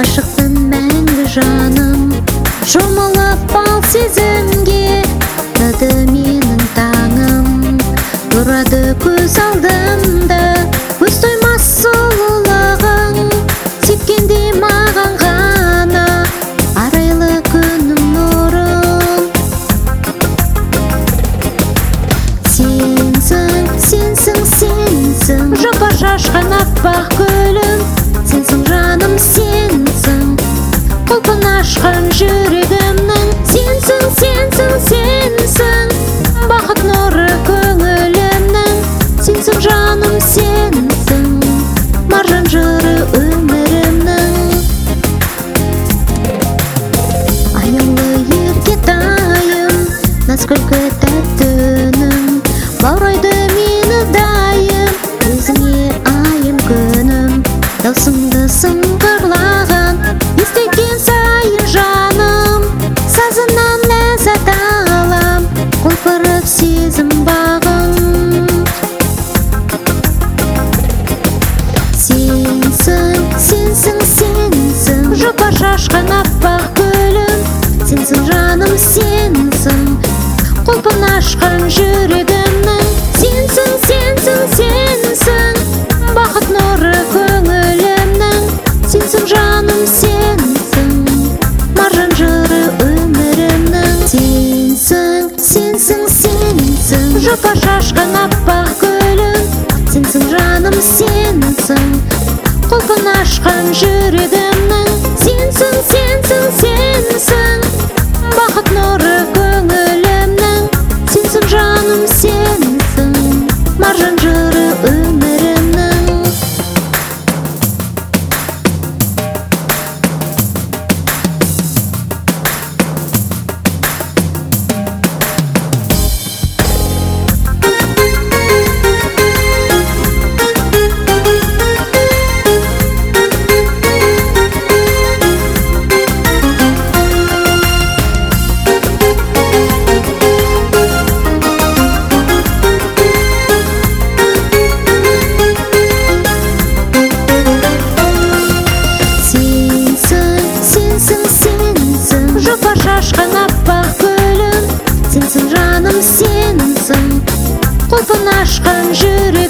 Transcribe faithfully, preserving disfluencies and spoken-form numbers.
ғашықтың мәңгі жаным. Шомылып ал сезімге, тады менің таңым. Тұрады көз алдымда, көз тоймас сұлулығың. Сепкенде маған ғана арайлы күннің нұрын. Сенсің, сенсің, сенсің, жапа шашқан аппақ гүлім. Сенсің жаным, сенсің, құлпын ашқан жүрегімнің. Сенсің, сенсің, сенсің, бақыт нұры көңілімнің. Сенсің жаным, сенсің, маржан жыры өмірімнің. Аюлы еркетайым, насколько тәтті үнім. Баурайды мені дайым, өзіңе айым күнім. Даусыңды сыңғырлаған, естіген сайын жаным. Сазынан ләззат алам, құлпырып сезім бағым. Сенсің, сенсің, сенсің, жапа шашқан аппақ гүлім. Сенсің жаным, сенсің, құлпын ашқан жүрегімнің. Сенсің, сенсің, сенсің, бақыт нұры көңілімнің. Сенсің жаным, сенсің, маржан жыры өмірімнің. Сенсің, сенсің, сенсің, жапа шашқан аппақ гүлім. Сенсің жаным, сенсің, құлпын ашқан жүрегімнің. Сенсің, сенсің, сенсің, бақыт нұры көңілімнің. Сенсің жаным, сенсің, маржан жыры өмірімнің. Сенсің, сенсің, жапа шашқан аппақ гүлім. Сенсің жаным, сенсің, құлпын ашқан жүрегімнің.